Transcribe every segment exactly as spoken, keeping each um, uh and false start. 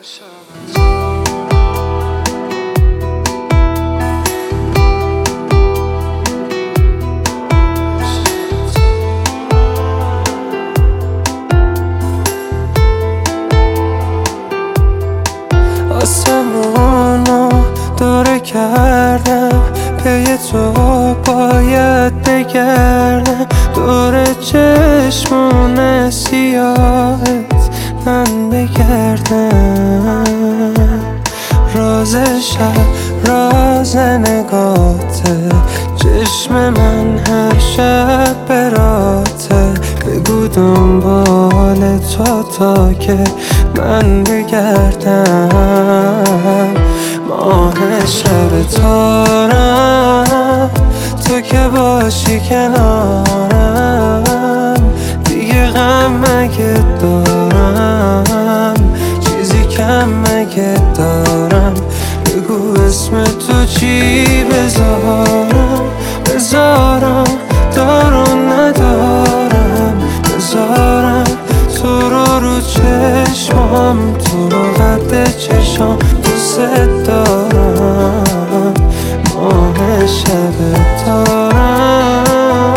آسمونو دوره کردم، پی تو باید بگردم. دور چشمون سیاهت من بگردم. راز شب راز نگاته، چشم من هر شب براته. بگو دنبال تو تا که من بگردم. ماه شب تارم، تو که باشی کنارم. دیگه غم مگه دارم، چیزی کم مگه دارم. بگو اسم تو چی بذارم، بذارم دارم ندارم. بذارم تو رو رو چشمام، تو رو قد چشام دوست دارم. ماه شب تارم.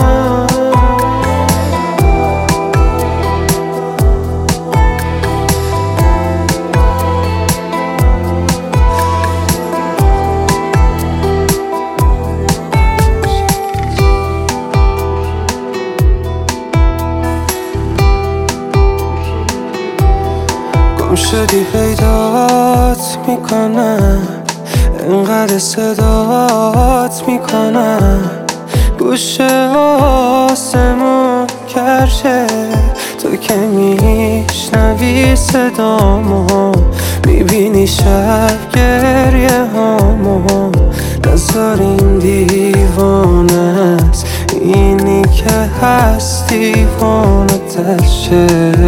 گم شدی پیدات میکنم، انقدر صدات میکنم. گوشه آسمون کرشه، تو که میشنوی صدامو. میبینی شب گریه هامو، نذار این دیوانه است. اینی که هست دیوانه تشه،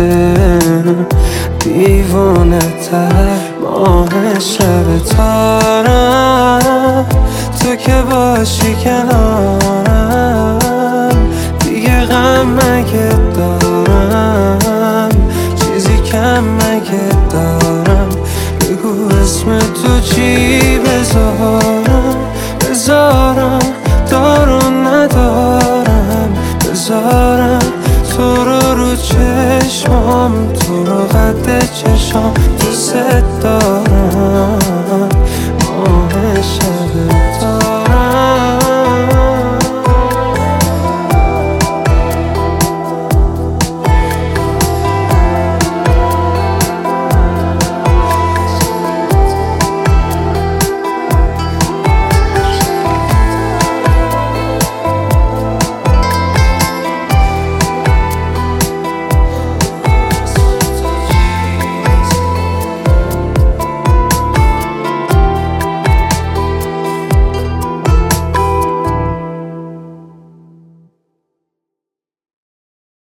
دیوانه تر. ماه شب تارم، تو که باشی کنارم. دیگه غم مگه دارم، چیزی کم مگه دارم. بگو اسم تو چی بذارم، بذارم دارم ندارم. بذارم تو رو رو چشمام، تو رو قد چشام دوست دارم.